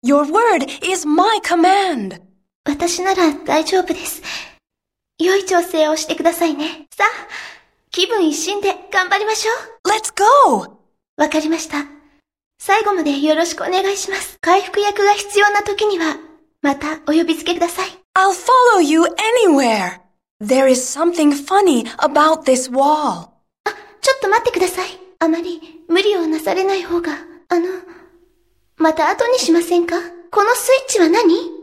Your word is my command. 私なら大丈夫です。良い調整をしてくださいね。さあ、気分一新で頑張りましょう。 Let's go! わかりました。最後までよろしくお願いします。回復薬が必要な時には、またお呼びつけください。 I'll follow you anywhere. There is something funny about this wall. ちょっと待ってください。あまり無理をなされない方が。また後にしませんか？このスイッチは何？